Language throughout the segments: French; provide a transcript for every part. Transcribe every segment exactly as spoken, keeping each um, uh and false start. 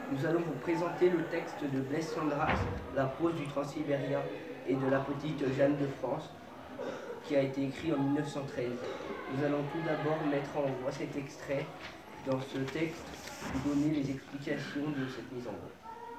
Nous allons vous présenter le texte de Blaise Cendrasse, La prose du Transsibérien et de la petite Jeanne de France, qui a été écrit en mille neuf cent treize. Nous allons tout d'abord mettre en voix cet extrait. Dans ce texte, vous donner les explications de cette mise en voix.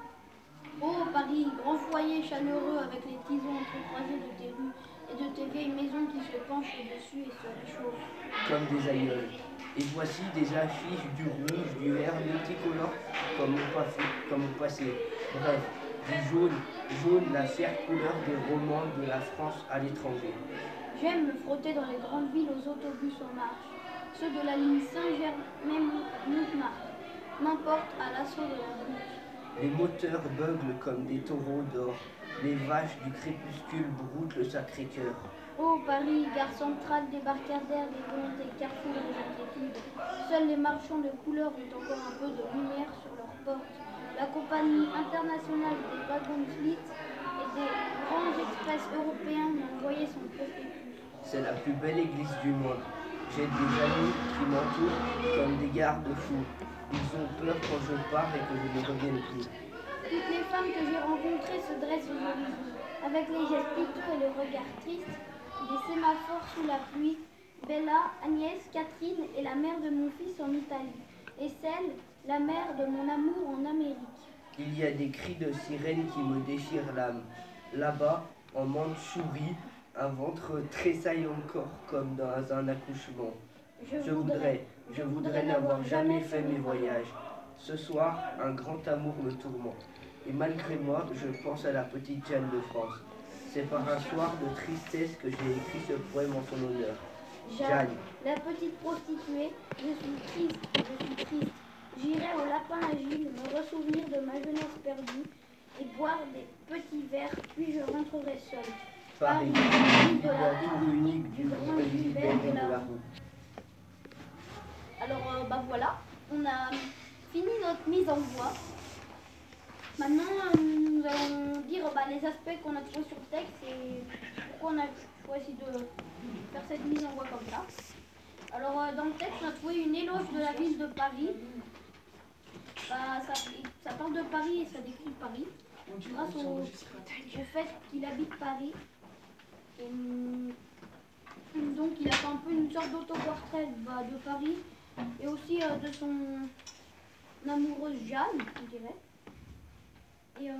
Ô Paris, grand foyer chaleureux avec les tisons entrecroisés de tes rues et de tes vieilles maisons qui se penchent au-dessus et se réchauffent. Comme des aïeuls. Et voici des affiches du rouge, du vert, multicolores comme au, passé, comme au passé. Bref, du jaune, jaune, la fière couleur des romans de la France à l'étranger. J'aime me frotter dans les grandes villes aux autobus en marche, ceux de la ligne Saint-Germain-Montmartre m'emportent à l'assaut de la route. Les moteurs beuglent comme des taureaux d'or. Les vaches du crépuscule broutent le Sacré-Cœur. Ô Paris, gare centrale, débarcadère des volontés, carrefour des inquiétudes. Seuls les marchands de couleurs ont encore un peu de lumière sur leurs portes. La compagnie internationale des wagons Fleet et des grands express européens m'a envoyé son prospectus. C'est la plus belle église du monde. J'ai des amis qui m'entourent comme des garde-fous. Ils ont peur quand je pars et que je ne revienne plus. Toutes les femmes que j'ai rencontrées se dressent aux horizons, avec les gestes piteux et le regard triste, des sémaphores sous la pluie. Bella, Agnès, Catherine est la mère de mon fils en Italie, et celle, la mère de mon amour en Amérique. Il y a des cris de sirène qui me déchirent l'âme. Là-bas, en Mandchourie, un ventre tressaille encore comme dans un accouchement. Je, Je voudrais, je voudrais n'avoir jamais fait mes voyages. Ce soir, un grand amour me tourmente. Et malgré moi, je pense à la petite Jeanne de France. C'est par un soir de tristesse que j'ai écrit ce poème en son honneur. Jeanne, la petite prostituée, je suis triste, je suis triste. J'irai au lapin agile me ressouvenir de ma jeunesse perdue et boire des petits verres, puis je rentrerai seule. Paris, Paris, de la tour unique du grand Gilbert de la roue. Alors, euh, bah voilà, on a fini notre mise en voix. Maintenant, euh, nous allons dire bah, les aspects qu'on a trouvés sur le texte et pourquoi on a choisi de faire cette mise en voix comme ça. Alors, euh, dans le texte, on a trouvé une éloge de la ville de Paris. Bah, ça, ça parle de Paris et ça décrit Paris, grâce au, au fait qu'il habite Paris. Et, donc, il a fait un peu une sorte d'autoportrait bah, de Paris et aussi euh, de son amoureuse Jeanne, on dirait. Et, euh,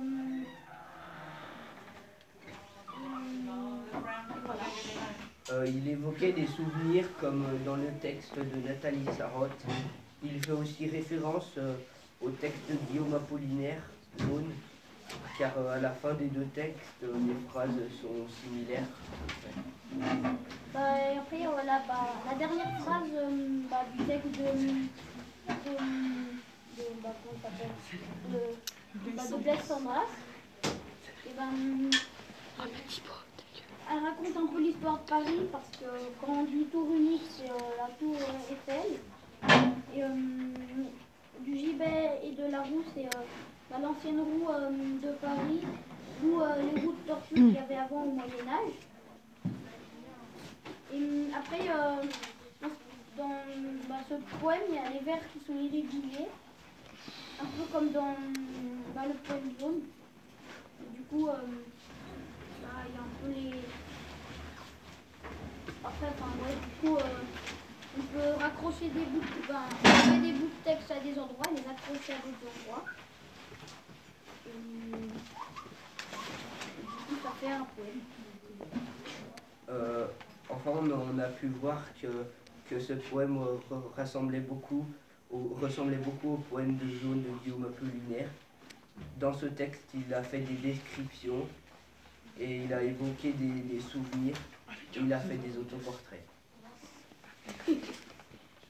euh, voilà. Euh, il évoquait des souvenirs comme dans le texte de Nathalie Sarraute. Il fait aussi référence euh, au texte de Guillaume Apollinaire, Jaune, car euh, à la fin des deux textes, euh, les phrases sont similaires. Bah, et après, voilà, bah, la dernière phrase euh, bah, du texte de, de, de, bah, comment ça s'appelle, de, bah, de Blaise Cendrasse, et ben, elle raconte un peu l'histoire de Paris, parce que quand on dit tour unique, c'est euh, la tour euh, Eiffel, et euh, du gibet et de la roue, c'est euh, bah, l'ancienne roue euh, de Paris, ou euh, les roues de tortue qu'il y avait avant au Moyen-Âge. Et après, euh, dans bah, ce poème, il y a les vers qui sont irréguliers, un peu comme dans bah, le poème Jaune. Et du coup, euh, bah, il y a un peu les... Après, enfin, ouais, du coup, euh, on peut raccrocher des bouts, de... bah, on met des bouts de texte à des endroits et les raccrocher à d'autres endroits. Et, et du coup, ça fait un poème. Euh, enfin, on, on a pu voir que, que ce poème euh, rassemblait beaucoup, au, ressemblait beaucoup au poème de Jaune de Guillaume Apollinaire. Dans ce texte, il a fait des descriptions et il a évoqué des, des souvenirs, et il a fait des autoportraits.